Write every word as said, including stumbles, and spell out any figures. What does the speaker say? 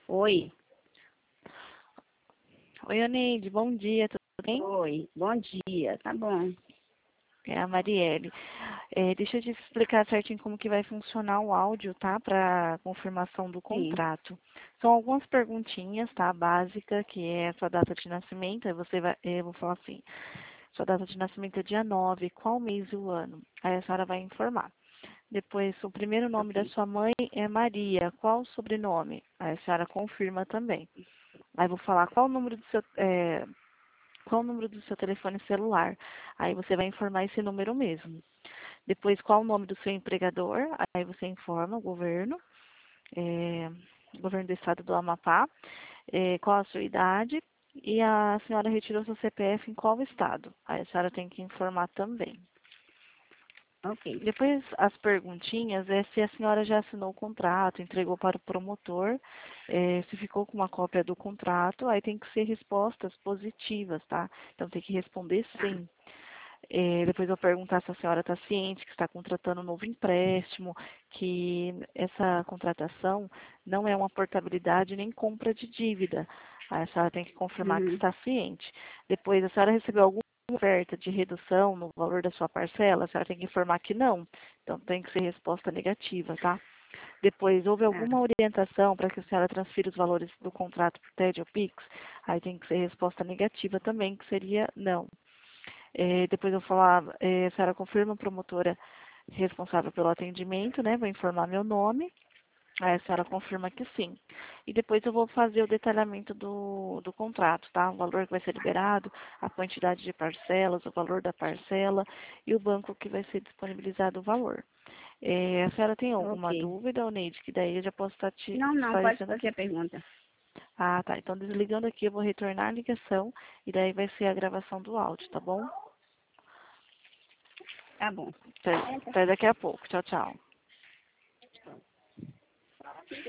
Oi, Oi, Oneide, bom dia, tudo bem? oi, bom dia, tá bom. É a Marielle. É, deixa eu te explicar certinho como que vai funcionar o áudio, tá? Para confirmação do Sim, contrato. São algumas perguntinhas, tá? Básica, que é a sua data de nascimento. Aí você vai, eu vou falar assim, sua data de nascimento é dia nove, qual mês e o ano? Aí a senhora vai informar. Depois, o primeiro nome da ok. sua mãe é Maria, qual o sobrenome? Aí a senhora confirma também. Aí eu vou falar qual o número do seu, é, qual o número do seu telefone celular. Aí você vai informar esse número mesmo. Depois, qual o nome do seu empregador. Aí você informa o governo, é, o governo do estado do Amapá, é, qual a sua idade e a senhora retirou seu C P F em qual estado. Aí a senhora tem que informar também. Ok. Depois, as perguntinhas é se a senhora já assinou o contrato, entregou para o promotor, é, se ficou com uma cópia do contrato, aí tem que ser respostas positivas, tá? Então tem que responder Tá. sim. É, depois eu perguntar se a senhora está ciente que está contratando um novo empréstimo, que essa contratação não é uma portabilidade nem compra de dívida. Aí a senhora tem que confirmar que Uhum. está ciente. Depois, a senhora recebeu alguma oferta de redução no valor da sua parcela? A senhora tem que informar que não. Então tem que ser resposta negativa, tá? Depois, houve Tá. alguma orientação para que a senhora transfira os valores do contrato por T E D ou Pix? Aí tem que ser resposta negativa também, que seria não. É, depois eu falava, é, a senhora confirma a promotora responsável pelo atendimento, né? Vou informar meu nome. Aí a senhora confirma que sim. E depois eu vou fazer o detalhamento do, do contrato, tá? O valor que vai ser liberado, a quantidade de parcelas, o valor da parcela e o banco que vai ser disponibilizado o valor. É, a senhora tem alguma Ok. dúvida, Neide, que daí eu já posso estar te Não, não, pode esclarecendo fazer aqui. a pergunta. Ah, tá. Então desligando aqui, eu vou retornar a ligação e daí vai ser a gravação do áudio, tá bom? Tá bom. Até, até daqui a pouco. Tchau, tchau.